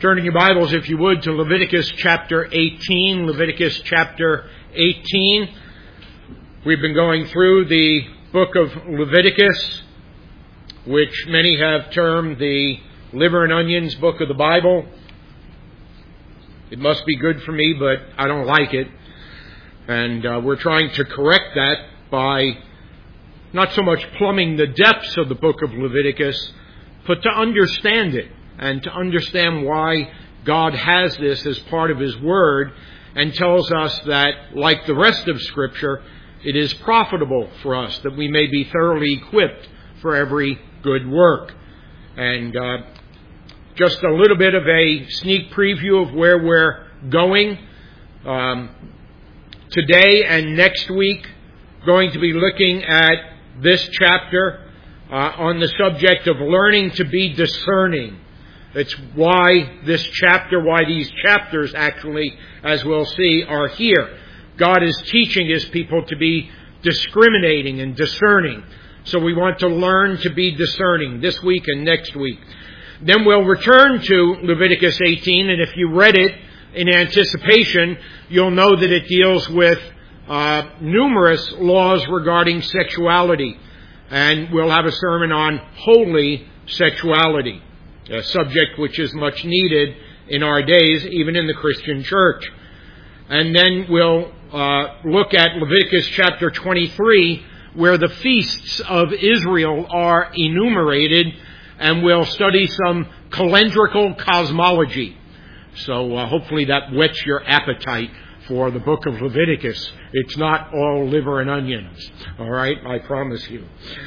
Turn in your Bibles, if you would, to Leviticus chapter 18. Leviticus chapter 18. We've been going through the book of Leviticus, which many have termed the liver and onions book of the Bible. It must be good for me, but I don't like it. And we're trying to correct that by not so much plumbing the depths of the book of Leviticus, but to understand it. And to understand why God has this as part of His Word and tells us that, like the rest of Scripture, it is profitable for us, that we may be thoroughly equipped for every good work. And just a little bit of a sneak preview of where we're going. Today and next week, going to be looking at this chapter on the subject of learning to be discerning. It's why this chapter, why these chapters actually, as we'll see, are here. God is teaching His people to be discriminating and discerning. So we want to learn to be discerning this week and next week. Then we'll return to Leviticus 18, and if you read it in anticipation, you'll know that it deals with numerous laws regarding sexuality. And we'll have a sermon on holy sexuality, a subject which is much needed in our days, even in the Christian church. And then we'll look at Leviticus chapter 23, where the feasts of Israel are enumerated, and we'll study some calendrical cosmology. So hopefully that whets your appetite for the book of Leviticus. It's not all liver and onions. All right, I promise you.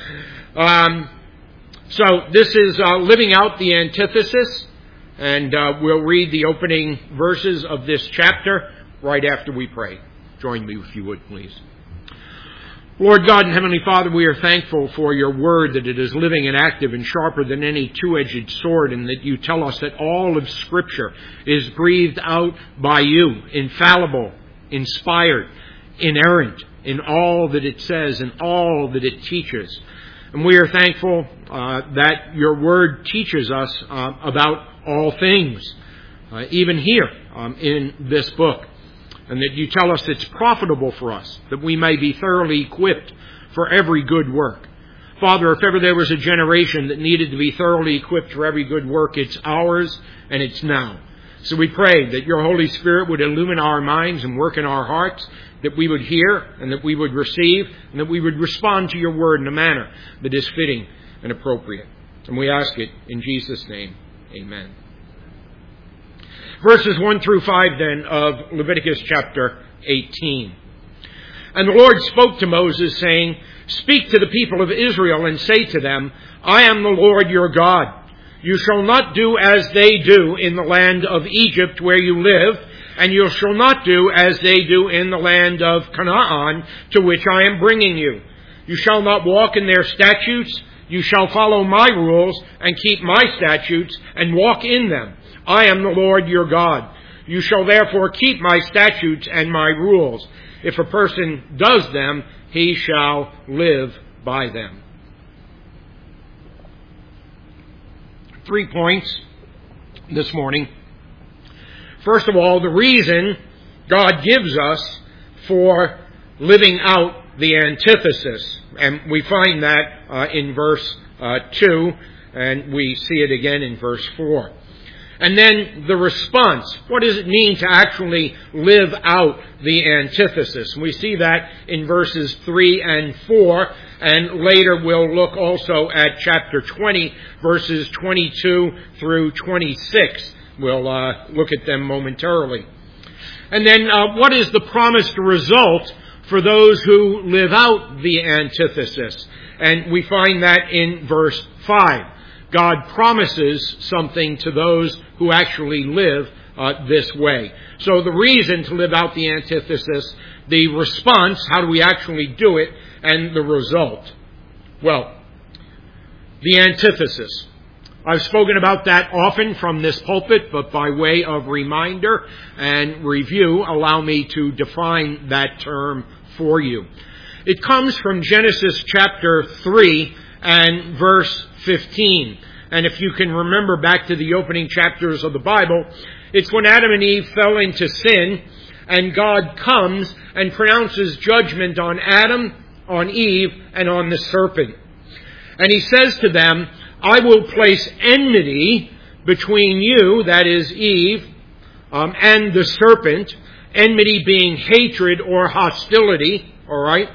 So this is living out the antithesis, and we'll read the opening verses of this chapter right after we pray. Join me if you would, please. Lord God and Heavenly Father, we are thankful for your word, that it is living and active and sharper than any two-edged sword, and that you tell us that all of Scripture is breathed out by you, infallible, inspired, inerrant in all that it says and all that it teaches. And we are thankful that your word teaches us about all things, even here in this book. And that you tell us it's profitable for us, that we may be thoroughly equipped for every good work. Father, if ever there was a generation that needed to be thoroughly equipped for every good work, it's ours, and it's now. So we pray that your Holy Spirit would illumine our minds and work in our hearts, that we would hear and that we would receive, and that we would respond to your word in a manner that is fitting and appropriate. And we ask it in Jesus' name. Amen. Verses 1 through 5 then of Leviticus chapter 18. And the Lord spoke to Moses, saying, "Speak to the people of Israel and say to them, I am the Lord your God. You shall not do as they do in the land of Egypt where you live, and you shall not do as they do in the land of Canaan, to which I am bringing you. You shall not walk in their statutes. You shall follow my rules and keep my statutes and walk in them. I am the Lord your God. You shall therefore keep my statutes and my rules. If a person does them, he shall live by them." 3 points this morning. First of all, the reason God gives us for living out the antithesis. And we find that in verse 2, and we see it again in verse 4. And then the response. What does it mean to actually live out the antithesis? We see that in verses 3 and 4. And later we'll look also at chapter 20, verses 22 through 26. We'll look at them momentarily. And then what is the promised result for those who live out the antithesis? And we find that in verse 5. God promises something to those who actually live this way. So the reason to live out the antithesis, the response, how do we actually do it, and the result. Well, the antithesis. I've spoken about that often from this pulpit, but by way of reminder and review, allow me to define that term for you. It comes from Genesis chapter 3 and verse 15. And if you can remember back to the opening chapters of the Bible, it's when Adam and Eve fell into sin, and God comes and pronounces judgment on Adam, on Eve, and on the serpent. And He says to them, I will place enmity between you, that is Eve, and the serpent, enmity being hatred or hostility, all right?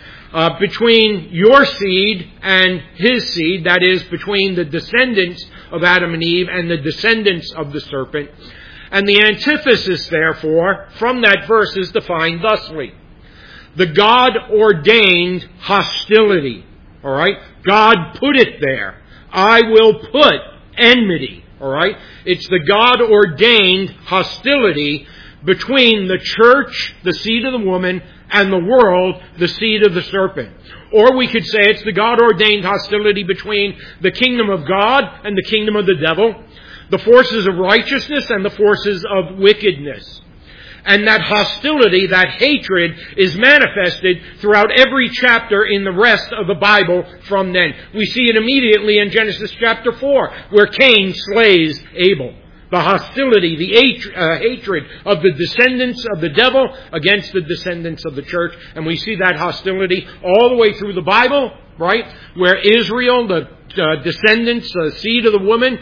Between your seed and his seed, that is, between the descendants of Adam and Eve and the descendants of the serpent. And the antithesis, therefore, from that verse is defined thusly. The God-ordained hostility, all right? God put it there. I will put enmity, all right? It's the God-ordained hostility between the church, the seed of the woman, and the world, the seed of the serpent. Or we could say it's the God-ordained hostility between the kingdom of God and the kingdom of the devil, the forces of righteousness and the forces of wickedness. And that hostility, that hatred, is manifested throughout every chapter in the rest of the Bible from then. We see it immediately in Genesis chapter 4, where Cain slays Abel. The hostility, the hatred of the descendants of the devil against the descendants of the church. And we see that hostility all the way through the Bible, right? Where Israel, the descendants, the seed of the woman,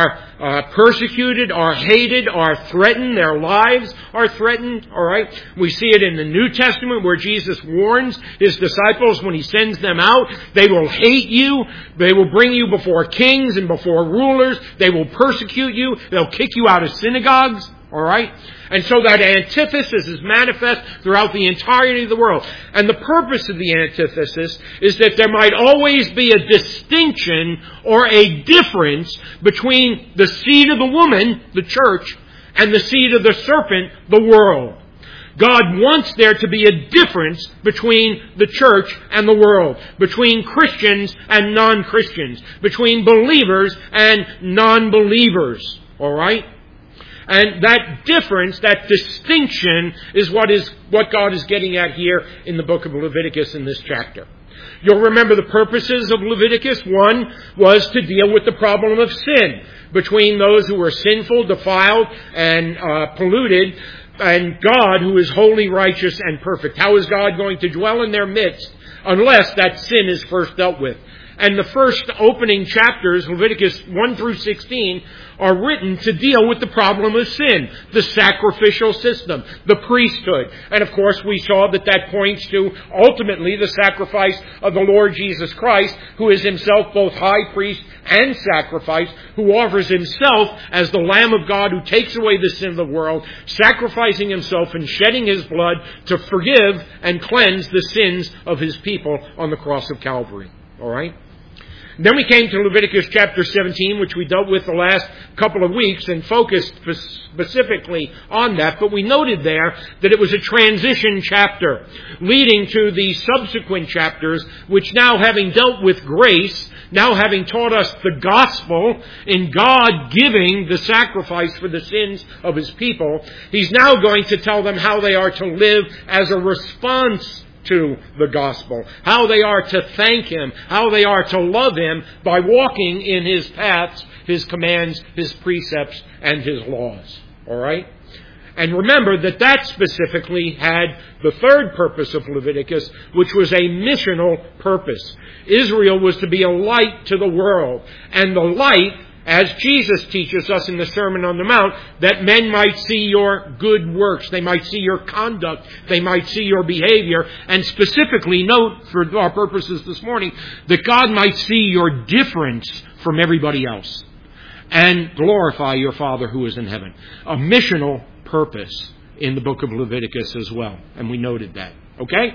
are persecuted, are hated, are threatened. Their lives are threatened, all right? We see it in the New Testament where Jesus warns His disciples when He sends them out. They will hate you. They will bring you before kings and before rulers. They will persecute you. They'll kick you out of synagogues, all right? And so that antithesis is manifest throughout the entirety of the world. And the purpose of the antithesis is that there might always be a distinction or a difference between the seed of the woman, the church, and the seed of the serpent, the world. God wants there to be a difference between the church and the world, between Christians and non-Christians, between believers and non-believers, all right? And that difference, that distinction, is what God is getting at here in the book of Leviticus in this chapter. You'll remember the purposes of Leviticus. One was to deal with the problem of sin between those who were sinful, defiled, and polluted, and God, who is holy, righteous, and perfect. How is God going to dwell in their midst unless that sin is first dealt with? And the first opening chapters, Leviticus 1 through 16, are written to deal with the problem of sin, the sacrificial system, the priesthood. And of course we saw that points to ultimately the sacrifice of the Lord Jesus Christ, who is Himself both high priest and sacrifice, who offers Himself as the Lamb of God who takes away the sin of the world, sacrificing Himself and shedding His blood to forgive and cleanse the sins of His people on the cross of Calvary. All right? Then we came to Leviticus chapter 17, which we dealt with the last couple of weeks and focused specifically on that. But we noted there that it was a transition chapter leading to the subsequent chapters, which now having dealt with grace, now having taught us the gospel in God giving the sacrifice for the sins of His people, He's now going to tell them how they are to live as a response to the gospel, how they are to thank Him, how they are to love Him by walking in His paths, His commands, His precepts, and His laws. All right? And remember that specifically had the third purpose of Leviticus, which was a missional purpose. Israel was to be a light to the world, and the light, as Jesus teaches us in the Sermon on the Mount, that men might see your good works, they might see your conduct, they might see your behavior, and specifically note, for our purposes this morning, that God might see your difference from everybody else and glorify your Father who is in heaven. A missional purpose in the book of Leviticus as well, and we noted that. Okay?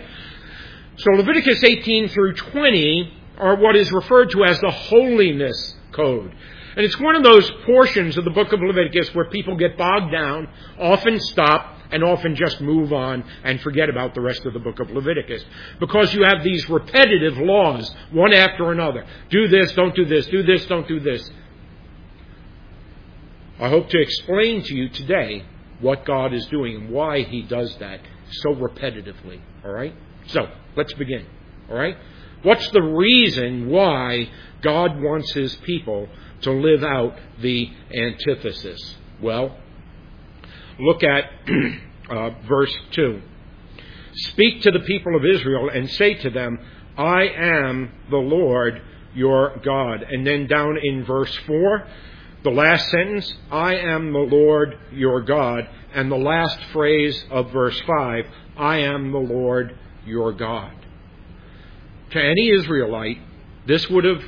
So Leviticus 18 through 20 are what is referred to as the holiness code. And it's one of those portions of the book of Leviticus where people get bogged down, often stop, and often just move on and forget about the rest of the book of Leviticus. Because you have these repetitive laws, one after another. Do this, don't do this. Do this, don't do this. I hope to explain to you today what God is doing and why He does that so repetitively. All right? So, let's begin. All right? What's the reason why God wants His people to live out the antithesis? Well, look at verse 2. Speak to the people of Israel and say to them, I am the Lord your God. And then down in verse 4, the last sentence, I am the Lord your God. And the last phrase of verse 5, I am the Lord your God. To any Israelite, this would have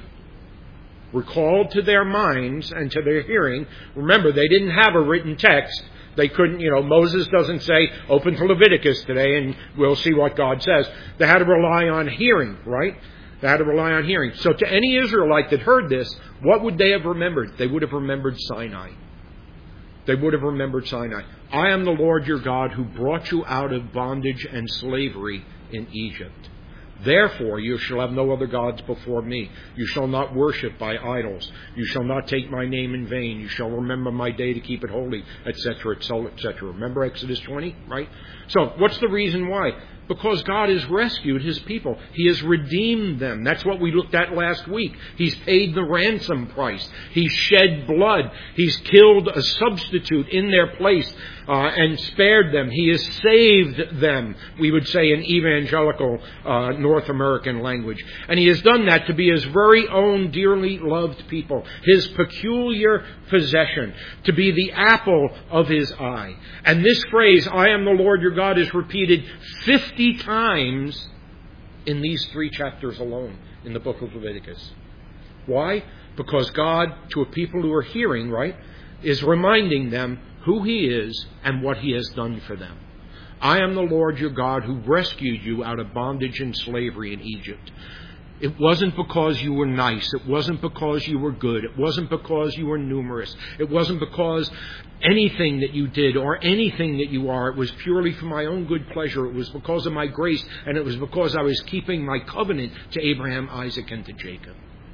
recalled to their minds and to their hearing. Remember, they didn't have a written text. They couldn't, Moses doesn't say, open to Leviticus today and we'll see what God says. They had to rely on hearing, right? They had to rely on hearing. So to any Israelite that heard this, what would they have remembered? They would have remembered Sinai. They would have remembered Sinai. I am the Lord your God who brought you out of bondage and slavery in Egypt. Therefore you shall have no other gods before me. You shall not worship by idols. You shall not take my name in vain. You shall remember my day to keep it holy, etc., etc. Remember Exodus 20, right? So what's the reason why? Because God has rescued His people. He has redeemed them. That's what we looked at last week. He's paid the ransom price. He's shed blood. He's killed a substitute in their place and spared them. He has saved them, we would say in evangelical North American language. And He has done that to be His very own dearly loved people, His peculiar possession, to be the apple of His eye. And this phrase, I am the Lord your God, is repeated 50 times in these 3 chapters alone in the book of Leviticus. Why? Because God, to a people who are hearing, right, is reminding them who He is and what He has done for them. I am the Lord your God who rescued you out of bondage and slavery in Egypt. It wasn't because you were nice. It wasn't because you were good. It wasn't because you were numerous. It wasn't because anything that you did or anything that you are. It was purely for my own good pleasure. It was because of my grace, and it was because I was keeping my covenant to Abraham, Isaac, and to Jacob.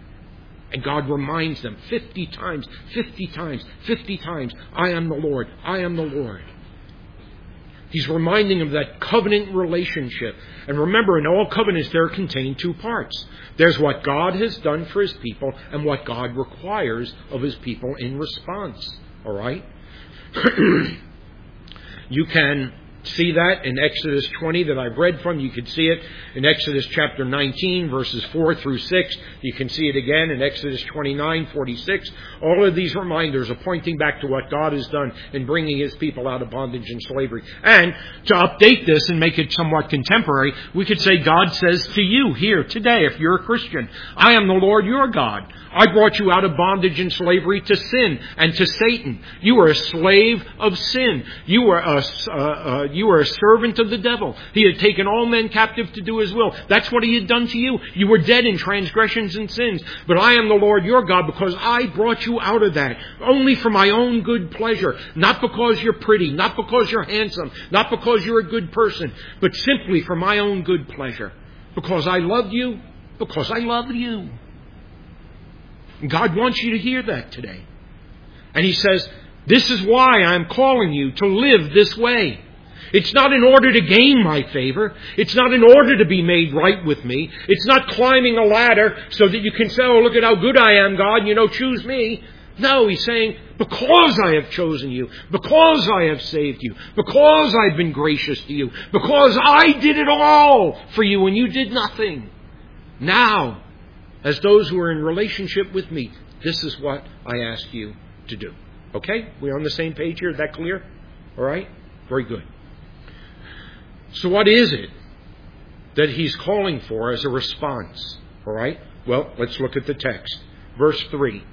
And God reminds them 50 times, 50 times, 50 times, I am the Lord, I am the Lord. He's reminding them of that covenant relationship. And remember, in all covenants there are contained 2 parts. There's what God has done for His people and what God requires of His people in response. All right? You can see that in Exodus 20 that I've read from. You can see it in Exodus chapter 19, verses 4 through 6. You can see it again in Exodus 29, 46. All of these reminders are pointing back to what God has done in bringing His people out of bondage and slavery. And to update this and make it somewhat contemporary, we could say God says to you here today, if you're a Christian, I am the Lord your God. I brought you out of bondage and slavery to sin and to Satan. You were a slave of sin. You were a servant of the devil. He had taken all men captive to do His will. That's what He had done to you. You were dead in transgressions and sins. But I am the Lord your God because I brought you out of that. Only for my own good pleasure. Not because you're pretty. Not because you're handsome. Not because you're a good person. But simply for my own good pleasure. Because I loved you. Because I love you. God wants you to hear that today. And He says, this is why I'm calling you to live this way. It's not in order to gain my favor. It's not in order to be made right with me. It's not climbing a ladder so that you can say, oh, look at how good I am, God, choose me. No, He's saying, because I have chosen you, because I have saved you, because I've been gracious to you, because I did it all for you and you did nothing. Now, as those who are in relationship with me, this is what I ask you to do. Okay? We're on the same page here? Is that clear? All right? Very good. So what is it that He's calling for as a response? All right? Well, let's look at the text. Verse 3.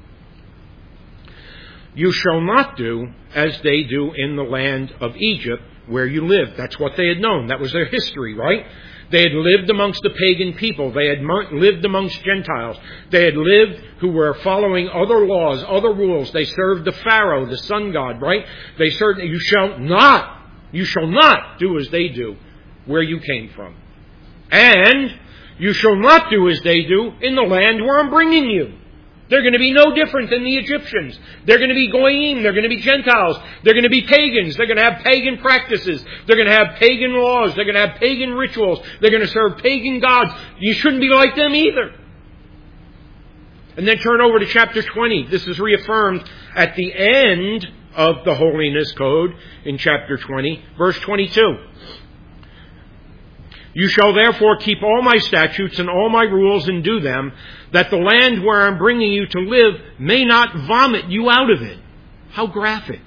You shall not do as they do in the land of Egypt where you live. That's what they had known. That was their history, right? They had lived amongst the pagan people. They had lived amongst Gentiles. They had lived who were following other laws, other rules. They served the Pharaoh, the sun god, right? They served, you shall not do as they do where you came from. And you shall not do as they do in the land where I'm bringing you. They're going to be no different than the Egyptians. They're going to be goyim. They're going to be Gentiles. They're going to be pagans. They're going to have pagan practices. They're going to have pagan laws. They're going to have pagan rituals. They're going to serve pagan gods. You shouldn't be like them either. And then turn over to chapter 20. This is reaffirmed at the end of the Holiness Code in chapter 20, verse 22. You shall therefore keep all my statutes and all my rules and do them, that the land where I'm bringing you to live may not vomit you out of it. How graphic.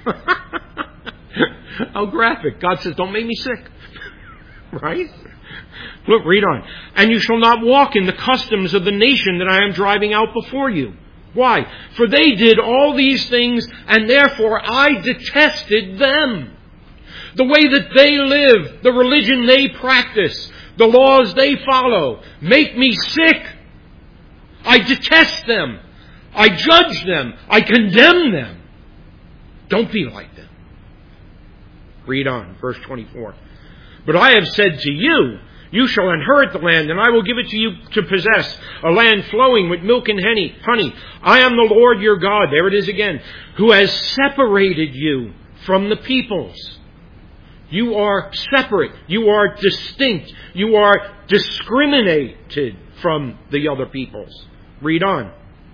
How graphic. God says, don't make me sick. Right? Look, read on. And you shall not walk in the customs of the nation that I am driving out before you. Why? For they did all these things, and therefore I detested them. The way that they live, the religion they practice, the laws they follow, make me sick. I detest them. I judge them. I condemn them. Don't be like them. Read on, verse 24. But I have said to you, you shall inherit the land, and I will give it to you to possess, a land flowing with milk and honey. I am the Lord your God, there it is again, who has separated you from the peoples. You are separate. You are distinct. You are discriminated from the other peoples. Read on.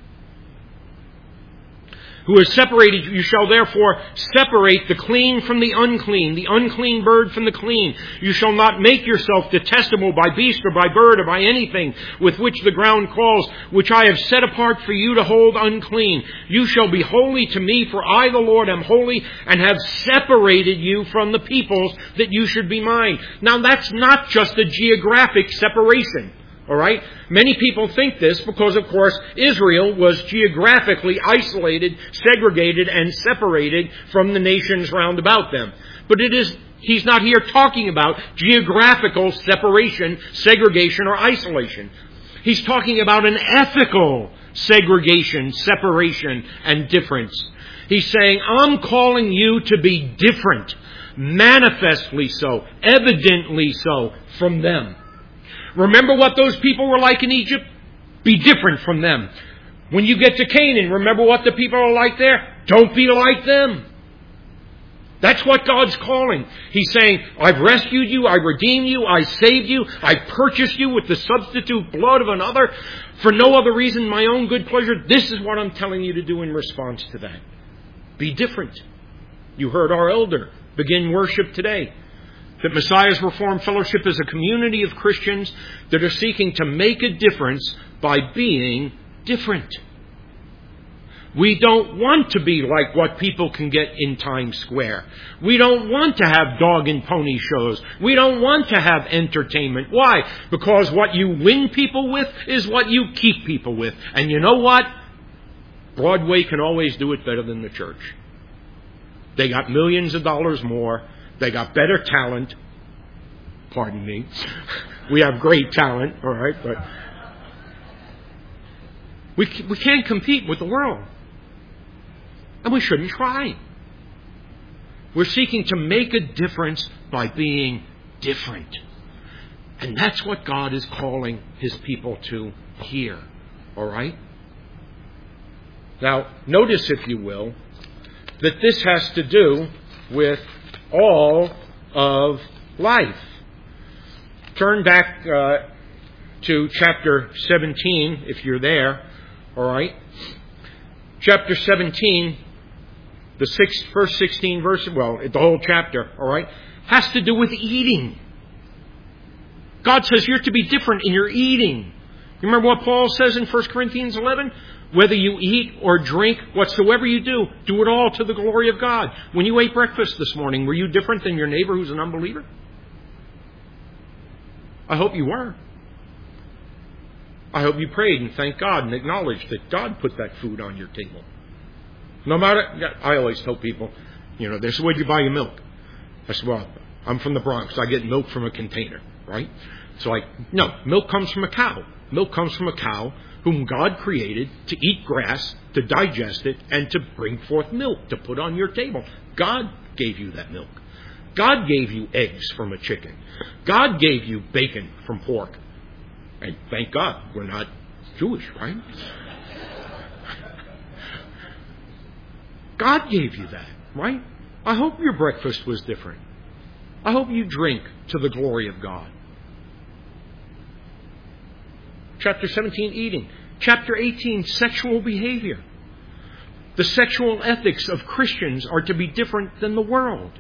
Who has separated you, you shall therefore separate the clean from the unclean bird from the clean. You shall not make yourself detestable by beast or by bird or by anything with which the ground crawls, which I have set apart for you to hold unclean. You shall be holy to me, for I, the Lord, am holy, and have separated you from the peoples that you should be mine. Now that's not just a geographic separation. All right? Many people think this because, of course, Israel was geographically isolated, segregated, and separated from the nations round about them. But he's not here talking about geographical separation, segregation, or isolation. He's talking about an ethical segregation, separation, and difference. He's saying, I'm calling you to be different, manifestly so, evidently so, from them. Remember what those people were like in Egypt? Be different from them. When you get to Canaan, remember what the people are like there? Don't be like them. That's what God's calling. He's saying, I've rescued you, I redeemed you, I saved you, I purchased you with the substitute blood of another for no other reason, my own good pleasure. This is what I'm telling you to do in response to that. Be different. You heard our elder begin worship today. That Messiah's Reformed Fellowship is a community of Christians that are seeking to make a difference by being different. We don't want to be like what people can get in Times Square. We don't want to have dog and pony shows. We don't want to have entertainment. Why? Because what you win people with is what you keep people with. And you know what? Broadway can always do it better than the church. They got millions of dollars more. They got better talent. Pardon me. We have great talent, all right, but we can't compete with the world. And we shouldn't try. We're seeking to make a difference by being different. And that's what God is calling His people to here, all right? Now, notice, if you will, that this has to do with all of life. Turn back to chapter 17, if you're there. All right? Chapter 17, the first 16 verses, well, the whole chapter, all right, has to do with eating. God says you're to be different in your eating. You remember what Paul says in 1 Corinthians 11? Whether you eat or drink, whatsoever you do it all to the glory of God. When you ate breakfast this morning, were you different than your neighbor who's an unbeliever? I hope you were. I hope you prayed and thanked God and acknowledged that God put that food on your table. No matter, I always tell people, they say, where'd you buy your milk? I said, well, I'm from the Bronx. I get milk from a container, right? So no, milk comes from a cow. Milk comes from a cow whom God created to eat grass, to digest it, and to bring forth milk to put on your table. God gave you that milk. God gave you eggs from a chicken. God gave you bacon from pork. And thank God we're not Jewish, right? God gave you that, right? I hope your breakfast was different. I hope you drink to the glory of God. Chapter 17, eating. Chapter 18, sexual behavior. The sexual ethics of Christians are to be different than the world.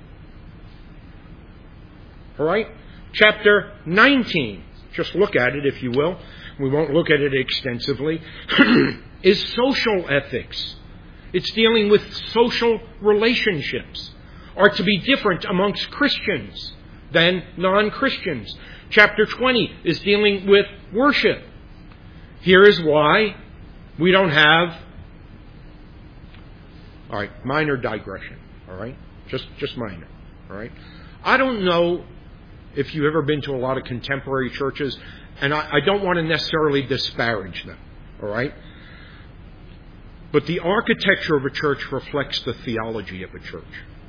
All right? Chapter 19, just look at it if you will. We won't look at it extensively. Is social ethics. It's dealing with social relationships. Are to be different amongst Christians than non-Christians. Chapter 20 is dealing with worship. Here is why we don't have... All right, minor digression. All right? Just minor. All right? I don't know if you've ever been to a lot of contemporary churches, and I don't want to necessarily disparage them. All right? But the architecture of a church reflects the theology of a church.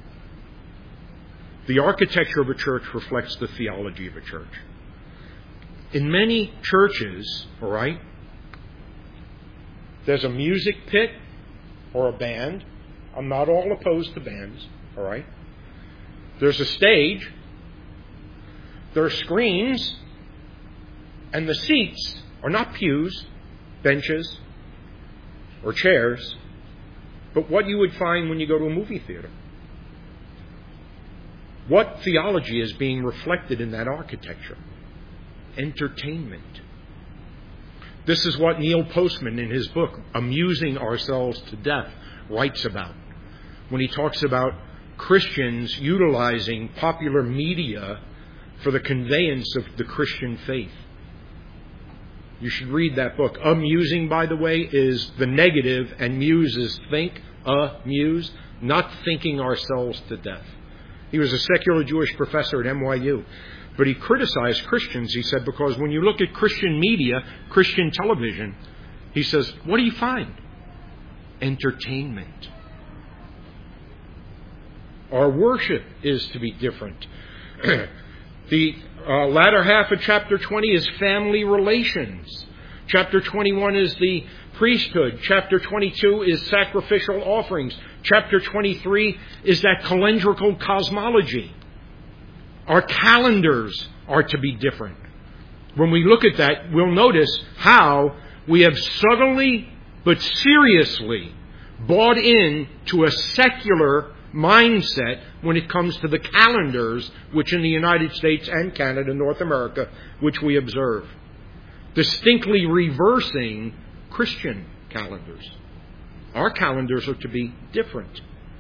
The architecture of a church reflects the theology of a church. In many churches, all right, there's a music pit or a band. I'm not all opposed to bands, all right? There's a stage. There are screens. And the seats are not pews, benches, or chairs, but what you would find when you go to a movie theater. What theology is being reflected in that architecture? Entertainment. This is what Neil Postman in his book, Amusing Ourselves to Death, writes about. When he talks about Christians utilizing popular media for the conveyance of the Christian faith. You should read that book. Amusing, by the way, is the negative, and muse is think, amuse, not thinking ourselves to death. He was a secular Jewish professor at NYU. But he criticized Christians, he said, because when you look at Christian media, Christian television, he says, what do you find? Entertainment. Our worship is to be different. The latter half of chapter 20 is family relations. Chapter 21 is the priesthood. Chapter 22 is sacrificial offerings. Chapter 23 is that calendrical cosmology. Our calendars are to be different. When we look at that, we'll notice how we have subtly but seriously bought into a secular mindset when it comes to the calendars, which in the United States and Canada, North America, which we observe. Distinctly reversing Christian calendars. Our calendars are to be different.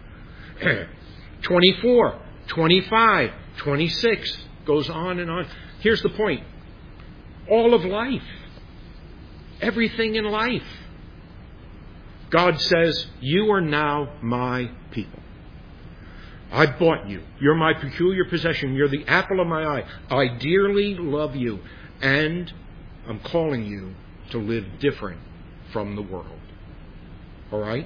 24, 25, 26, goes on and on. Here's the point. All of life. Everything in life. God says, you are now my people. I bought you. You're my peculiar possession. You're the apple of my eye. I dearly love you. And I'm calling you to live different from the world. All right?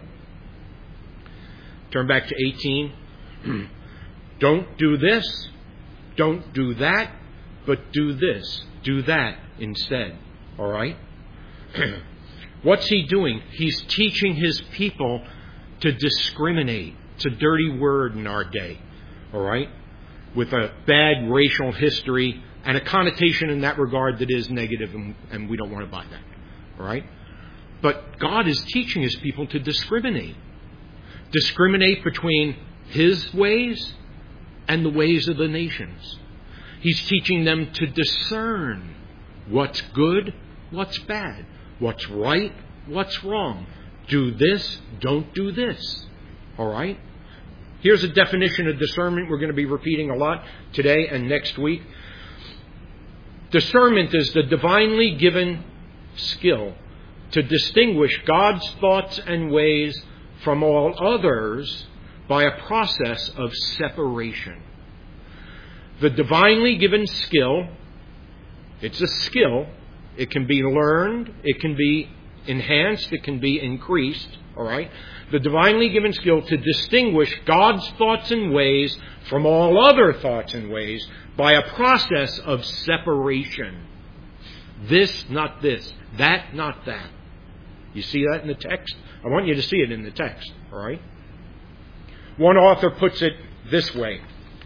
Turn back to 18. Don't do this. Don't do that. But do this. Do that instead. All right? What's he doing? He's teaching his people to discriminate. It's a dirty word in our day. All right? With a bad racial history and a connotation in that regard that is negative, and we don't want to buy that. All right? But God is teaching his people to discriminate. Discriminate between his ways and the ways of the nations. He's teaching them to discern what's good, what's bad, what's right, what's wrong. Do this, don't do this. All right? Here's a definition of discernment we're going to be repeating a lot today and next week. Discernment is the divinely given skill to distinguish God's thoughts and ways from all others by a process of separation. The divinely given skill, it's a skill. It can be learned. It can be enhanced. It can be increased. All right? The divinely given skill to distinguish God's thoughts and ways from all other thoughts and ways by a process of separation. This, not this. That, not that. You see that in the text? I want you to see it in the text. All right? One author puts it this way.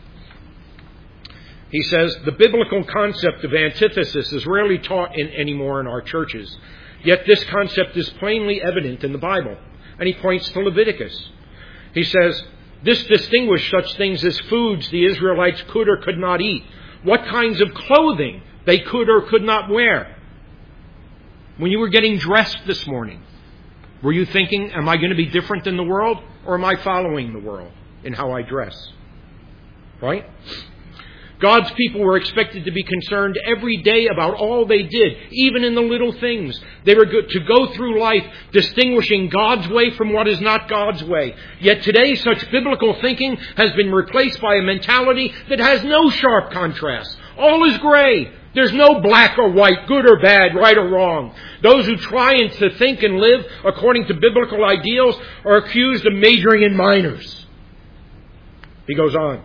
He says, the biblical concept of antithesis is rarely taught anymore in our churches. Yet this concept is plainly evident in the Bible. And he points to Leviticus. He says, this distinguished such things as foods the Israelites could or could not eat, what kinds of clothing they could or could not wear. When you were getting dressed this morning, were you thinking, am I going to be different than the world, or am I following the world in how I dress? Right? God's people were expected to be concerned every day about all they did, even in the little things. They were to go through life distinguishing God's way from what is not God's way. Yet today, such biblical thinking has been replaced by a mentality that has no sharp contrast. All is gray. There's no black or white, good or bad, right or wrong. Those who try to think and live according to biblical ideals are accused of majoring in minors. He goes on.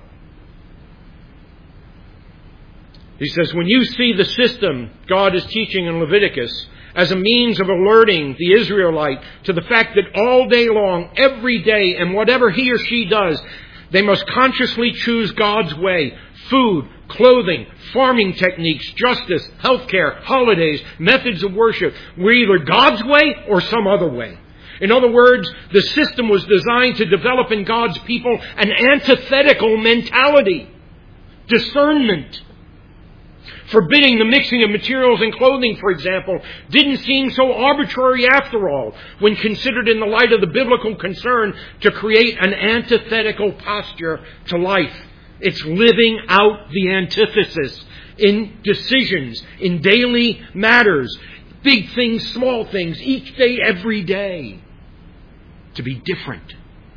He says, when you see the system God is teaching in Leviticus as a means of alerting the Israelite to the fact that all day long, every day, and whatever he or she does, they must consciously choose God's way. Food, clothing, farming techniques, justice, healthcare, holidays, methods of worship were either God's way or some other way. In other words, the system was designed to develop in God's people an antithetical mentality. Discernment. Forbidding the mixing of materials and clothing, for example, didn't seem so arbitrary after all, when considered in the light of the biblical concern to create an antithetical posture to life. It's living out the antithesis in decisions, in daily matters, big things, small things, each day, every day. To be different.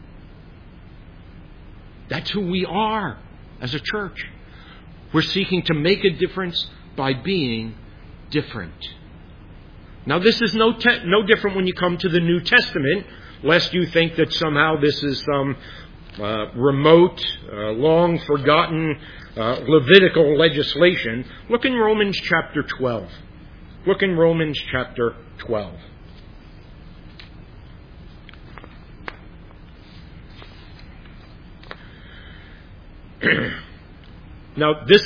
That's who we are as a church. We're seeking to make a difference by being different. Now, this is no different when you come to the New Testament, lest you think that somehow this is some remote, long-forgotten Levitical legislation. Look in Romans chapter 12. Look in Romans chapter 12. Now, this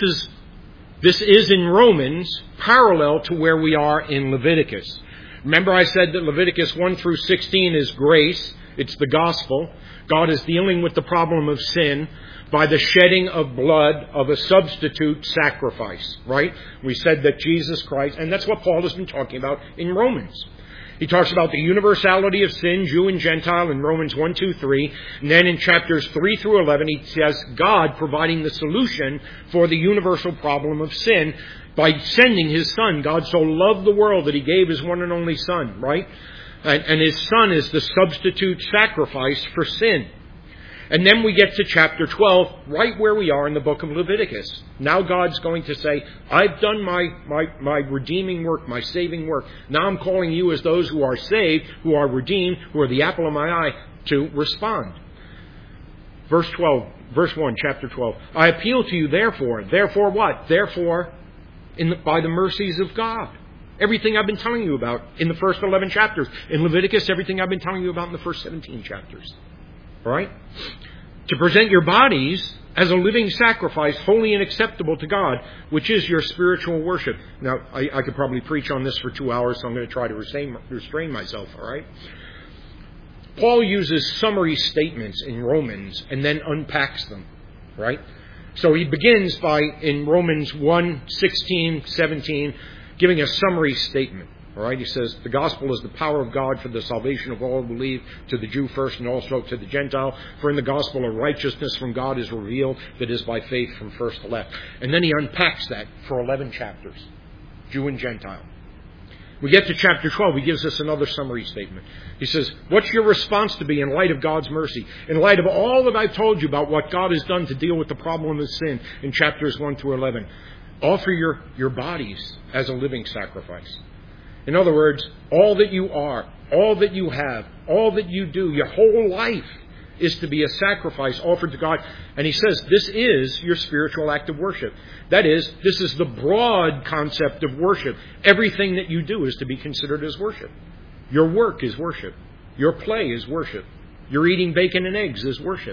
is in Romans parallel to where we are in Leviticus. Remember I said that Leviticus 1 through 16 is grace. It's the gospel. God is dealing with the problem of sin by the shedding of blood of a substitute sacrifice, right? We said that Jesus Christ, and that's what Paul has been talking about in Romans. He talks about the universality of sin, Jew and Gentile, in Romans 1, 2, 3. And then in chapters 3 through 11, he says God providing the solution for the universal problem of sin by sending His Son. God so loved the world that He gave His one and only Son, right? And His Son is the substitute sacrifice for sin. And then we get to chapter 12, right where we are in the book of Leviticus. Now God's going to say, I've done my redeeming work, my saving work. Now I'm calling you as those who are saved, who are redeemed, who are the apple of my eye, to respond. Verse 1, chapter 12. I appeal to you, therefore. Therefore what? Therefore, by the mercies of God. Everything I've been telling you about in the first 11 chapters. In Leviticus, everything I've been telling you about in the first 17 chapters. All right? To present your bodies as a living sacrifice, holy and acceptable to God, which is your spiritual worship. Now, I could probably preach on this for 2 hours, so I'm going to try to restrain myself, all right? Paul uses summary statements in Romans and then unpacks them, right? So he begins by, in Romans 1, 16, 17, giving a summary statement. All right, he says, the gospel is the power of God for the salvation of all who believe, to the Jew first and also to the Gentile. For in the gospel a righteousness from God is revealed that is by faith from first to last. And then he unpacks that for 11 chapters, Jew and Gentile. We get to chapter 12, he gives us another summary statement. He says, what's your response to be in light of God's mercy? In light of all that I've told you about what God has done to deal with the problem of sin in chapters 1 through 11, offer your bodies as a living sacrifice. In other words, all that you are, all that you have, all that you do, your whole life is to be a sacrifice offered to God. And he says this is your spiritual act of worship. That is, this is the broad concept of worship. Everything that you do is to be considered as worship. Your work is worship. Your play is worship. Your eating bacon and eggs is worship.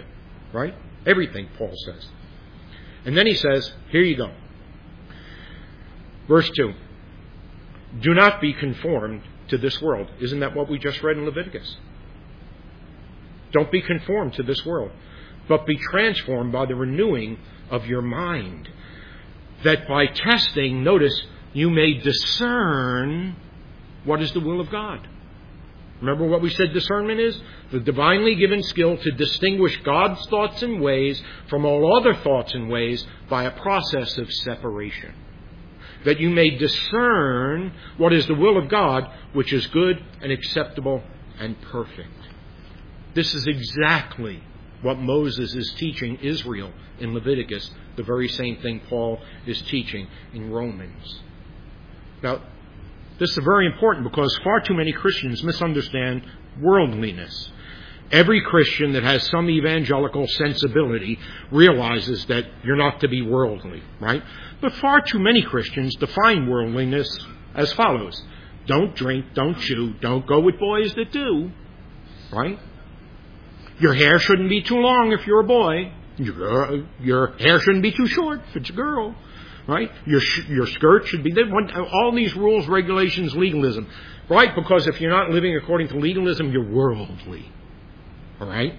Right? Everything, Paul says. And then he says, here you go. Verse 2. Do not be conformed to this world. Isn't that what we just read in Leviticus? Don't be conformed to this world, but be transformed by the renewing of your mind, that by testing, notice, you may discern what is the will of God. Remember what we said discernment is? The divinely given skill to distinguish God's thoughts and ways from all other thoughts and ways by a process of separation. That you may discern what is the will of God, which is good and acceptable and perfect. This is exactly what Moses is teaching Israel in Leviticus, the very same thing Paul is teaching in Romans. Now, this is very important because far too many Christians misunderstand worldliness. Every Christian that has some evangelical sensibility realizes that you're not to be worldly, right? But far too many Christians define worldliness as follows. Don't drink, don't chew, don't go with boys that do, right? Your hair shouldn't be too long if you're a boy. Your hair shouldn't be too short if it's a girl. Right? Your skirt should be... all these rules, regulations, legalism. Right? Because if you're not living according to legalism, you're worldly. All right?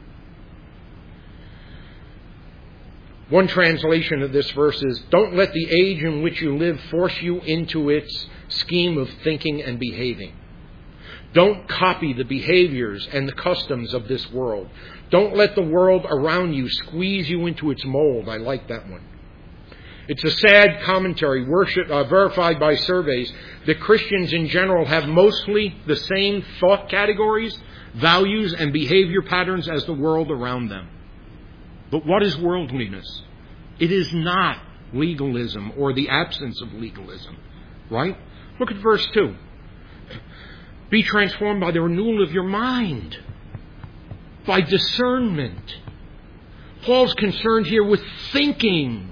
One translation of this verse is, don't let the age in which you live force you into its scheme of thinking and behaving. Don't copy the behaviors and the customs of this world. Don't let the world around you squeeze you into its mold. I like that one. It's a sad commentary verified by surveys that Christians in general have mostly the same thought categories, values, and behavior patterns as the world around them. But what is worldliness? It is not legalism or the absence of legalism. Right? Look at verse 2. Be transformed by the renewal of your mind, by discernment. Paul's concerned here with thinking.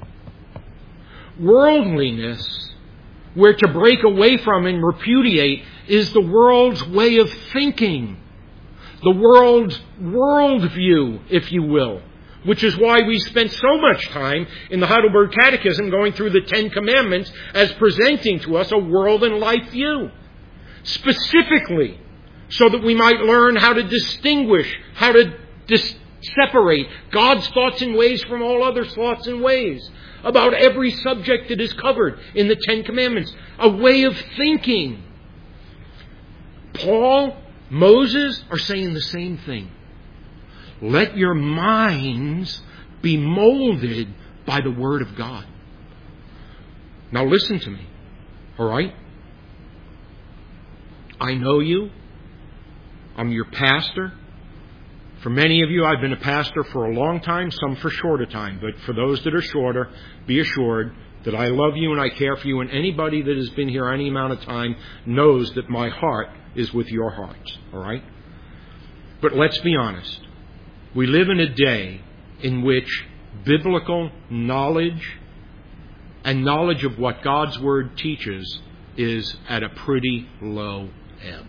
Worldliness, we're to break away from and repudiate, is the world's way of thinking. The world's worldview, if you will. Which is why we spent so much time in the Heidelberg Catechism going through the Ten Commandments as presenting to us a world and life view. Specifically, so that we might learn how to distinguish, how to separate God's thoughts and ways from all other thoughts and ways. About every subject that is covered in the Ten Commandments. A way of thinking. Paul, Moses are saying the same thing. Let your minds be molded by the Word of God. Now listen to me. All right? I know you. I'm your pastor. For many of you, I've been a pastor for a long time, some for shorter time. But for those that are shorter, be assured that I love you and I care for you. And anybody that has been here any amount of time knows that my heart is with your hearts. All right? But let's be honest. We live in a day in which biblical knowledge and knowledge of what God's Word teaches is at a pretty low ebb.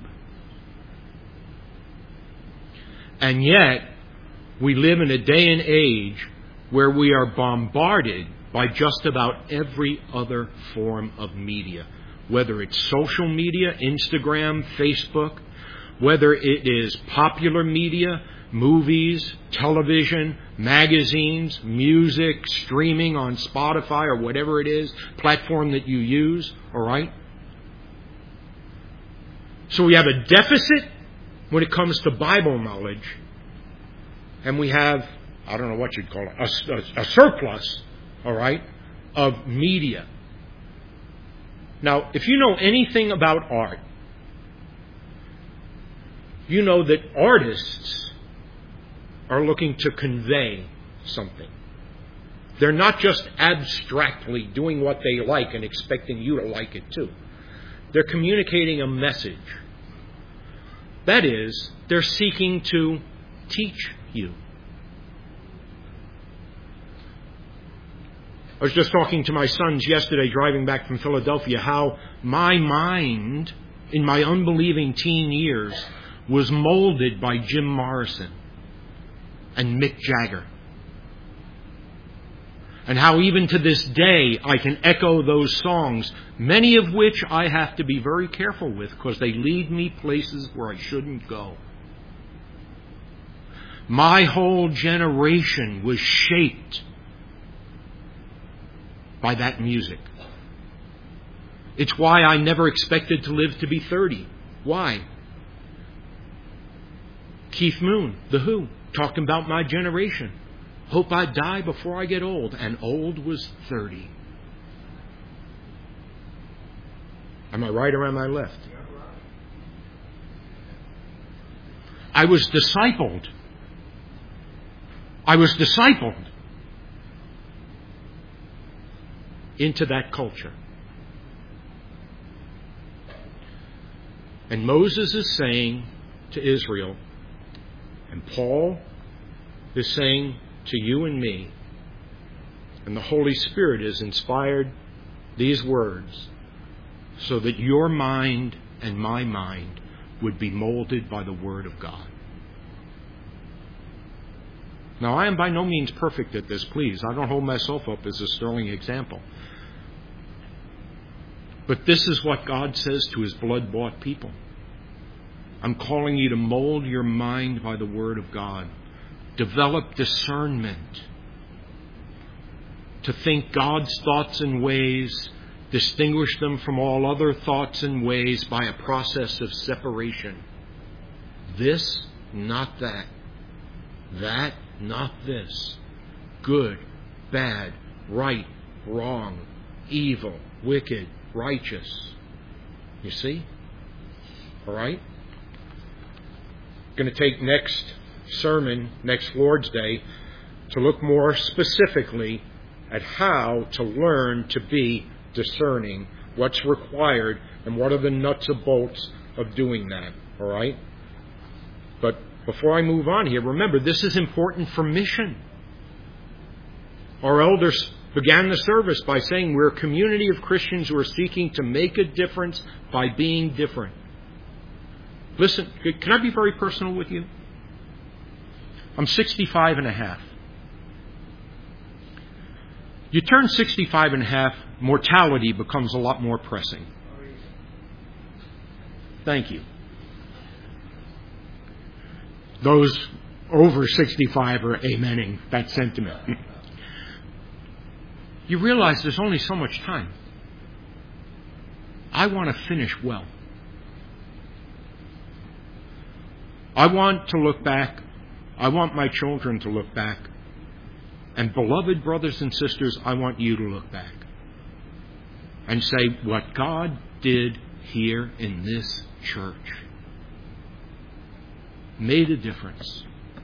And yet, we live in a day and age where we are bombarded by just about every other form of media. Whether it's social media, Instagram, Facebook, whether it is popular media, movies, television, magazines, music, streaming on Spotify or whatever it is, platform that you use, all right? So we have a deficit when it comes to Bible knowledge, and we have, I don't know what you'd call it, a surplus, all right, of media. Now, if you know anything about art, you know that artists are looking to convey something. They're not just abstractly doing what they like and expecting you to like it too. They're communicating a message. That is, they're seeking to teach you. I was just talking to my sons yesterday driving back from Philadelphia how my mind in my unbelieving teen years was molded by Jim Morrison and Mick Jagger. And how even to this day I can echo those songs, many of which I have to be very careful with because they lead me places where I shouldn't go. My whole generation was shaped by that music. It's why I never expected to live to be 30. Why? Keith Moon, The Who, talking about my generation. Hope I die before I get old. And old was 30. Am I right or am I left? I was discipled. Into that culture. And Moses is saying to Israel, and Paul is saying to you and me, and the Holy Spirit has inspired these words so that your mind and my mind would be molded by the Word of God. Now, I am by no means perfect at this, please. I don't hold myself up as a sterling example. But this is what God says to His blood-bought people. I'm calling you to mold your mind by the Word of God. Develop discernment. To think God's thoughts and ways, distinguish them from all other thoughts and ways by a process of separation. This, not that. That, not this. Good, bad, right, wrong, evil, wicked, righteous. You see? All right? Going to take next sermon, next Lord's Day, to look more specifically at how to learn to be discerning, what's required, and what are the nuts and bolts of doing that. All right? But before I move on here, remember, this is important for mission. Our elders began the service by saying we're a community of Christians who are seeking to make a difference by being different. Listen, can I be very personal with you? I'm 65 and a half. You turn 65 and a half, mortality becomes a lot more pressing. Thank you. Those over 65 are amening that sentiment. You realize there's only so much time. I want to finish well. I want to look back. I want my children to look back. And beloved brothers and sisters, I want you to look back and say what God did here in this church made a difference.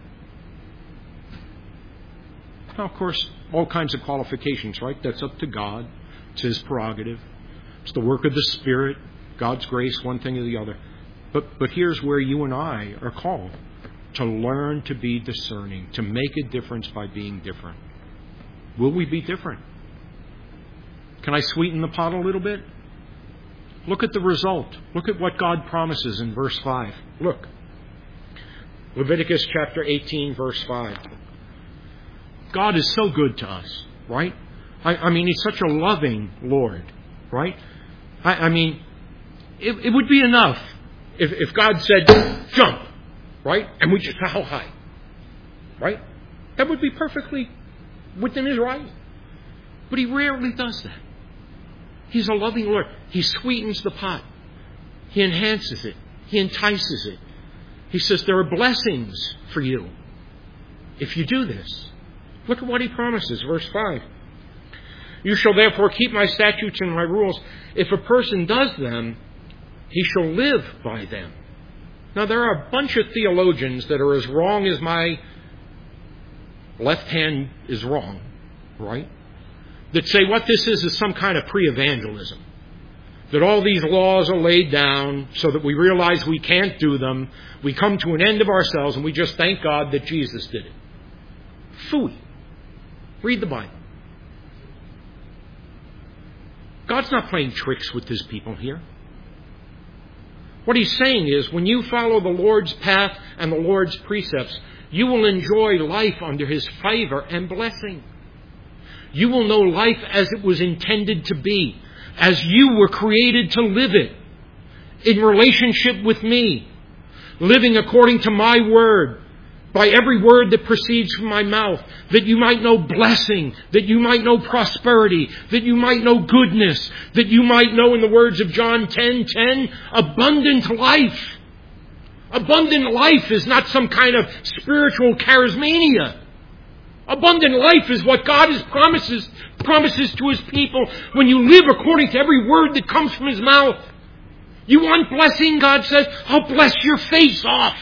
Now, of course, all kinds of qualifications, right? That's up to God. It's His prerogative. It's the work of the Spirit, God's grace, one thing or the other. But here's where you and I are called to learn to be discerning, to make a difference by being different. Will we be different? Can I sweeten the pot a little bit? Look at the result. Look at what God promises in verse 5. Look. Leviticus chapter 18, verse 5. God is so good to us, right? I mean, He's such a loving Lord, right? I mean, it would be enough if God said, jump, right? And we just, how high? Right? That would be perfectly within His right. But He rarely does that. He's a loving Lord. He sweetens the pot. He enhances it. He entices it. He says there are blessings for you if you do this. Look at what He promises, verse 5. You shall therefore keep my statutes and my rules. If a person does them, he shall live by them. Now, there are a bunch of theologians that are as wrong as my left hand is wrong, right? That say what this is some kind of pre-evangelism. That all these laws are laid down so that we realize we can't do them. We come to an end of ourselves and we just thank God that Jesus did it. Phooey. Read the Bible. God's not playing tricks with His people here. What He's saying is, when you follow the Lord's path and the Lord's precepts, you will enjoy life under His favor and blessing. You will know life as it was intended to be, as you were created to live it, in relationship with me, living according to my word, by every word that proceeds from my mouth, that you might know blessing, that you might know prosperity, that you might know goodness, that you might know, in the words of John 10:10, abundant life. Abundant life is not some kind of spiritual charismania. Abundant life is what God promises to His people when you live according to every word that comes from His mouth. You want blessing, God says, I'll bless your face off.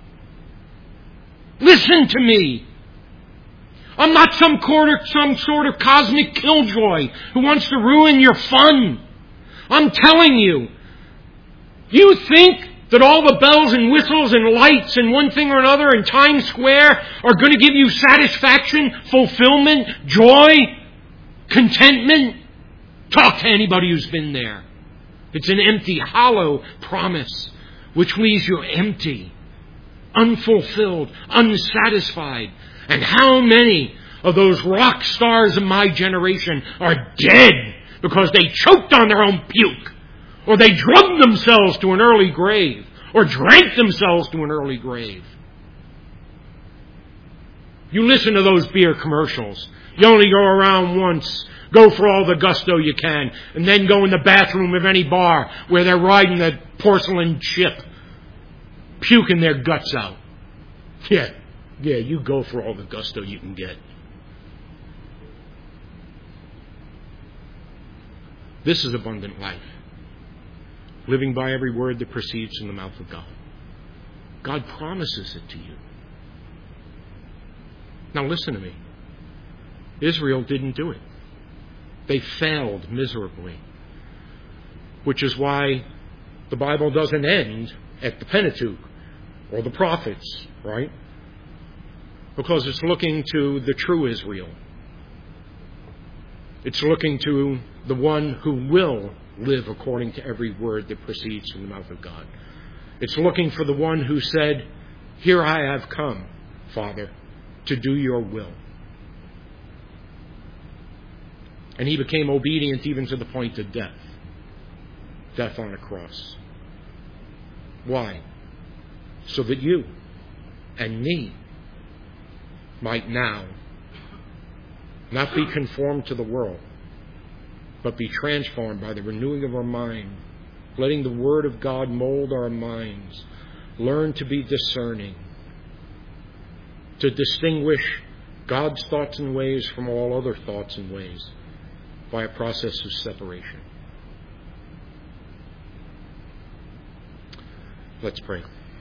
Listen to me. I'm not some sort of cosmic killjoy who wants to ruin your fun. I'm telling you, you think that all the bells and whistles and lights and one thing or another in Times Square are going to give you satisfaction, fulfillment, joy, contentment? Talk to anybody who's been there. It's an empty, hollow promise which leaves you empty, unfulfilled, unsatisfied. And how many of those rock stars of my generation are dead because they choked on their own puke, or they drugged themselves to an early grave, or drank themselves to an early grave? You listen to those beer commercials. You only go around once. Go for all the gusto you can, and then go in the bathroom of any bar where they're riding the porcelain ship, puking their guts out. Yeah, you go for all the gusto you can get. This is abundant life. Living by every word that proceeds from the mouth of God. God promises it to you. Now listen to me. Israel didn't do it. They failed miserably. Which is why the Bible doesn't end at the Pentateuch or the prophets, right? Because it's looking to the true Israel. It's looking to the one who will live according to every word that proceeds from the mouth of God. It's looking for the one who said, "Here I have come, Father, to do your will." And He became obedient even to the point of death. Death on a cross. Why? So that you and me might now not be conformed to the world, but be transformed by the renewing of our mind, letting the Word of God mold our minds, learn to be discerning, to distinguish God's thoughts and ways from all other thoughts and ways by a process of separation. Let's pray.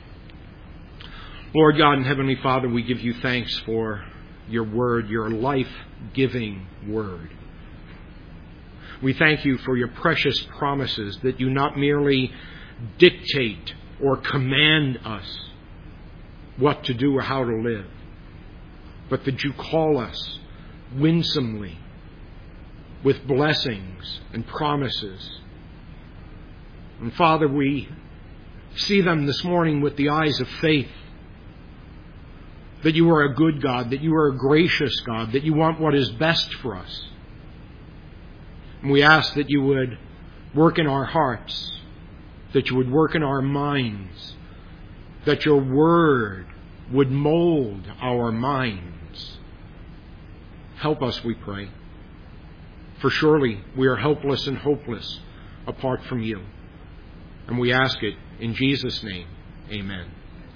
Lord God and Heavenly Father, we give you thanks for your word, your life-giving word. We thank you for your precious promises that you not merely dictate or command us what to do or how to live, but that you call us winsomely with blessings and promises. And Father, we see them this morning with the eyes of faith. That you are a good God, that you are a gracious God, that you want what is best for us. And we ask that you would work in our hearts, that you would work in our minds, that your word would mold our minds. Help us, we pray. For surely we are helpless and hopeless apart from you. And we ask it in Jesus' name. Amen.